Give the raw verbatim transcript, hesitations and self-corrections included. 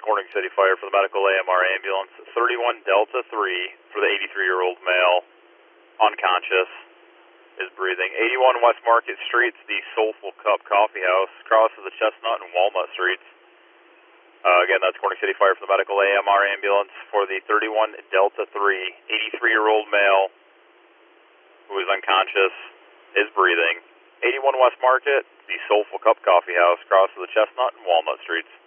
Corning City Fire for the medical A M R ambulance. thirty-one Delta three for the eighty-three-year-old male, unconscious, is breathing. eighty-one West Market Street, the Soulful Cup Coffee House, crosses the Chestnut and Walnut Streets. Uh, again, that's Corning City Fire for the medical A M R ambulance for the thirty-one Delta three, eighty-three-year-old male who is unconscious, is breathing. eighty-one West Market, the Soulful Cup Coffee House, crosses the Chestnut and Walnut Streets.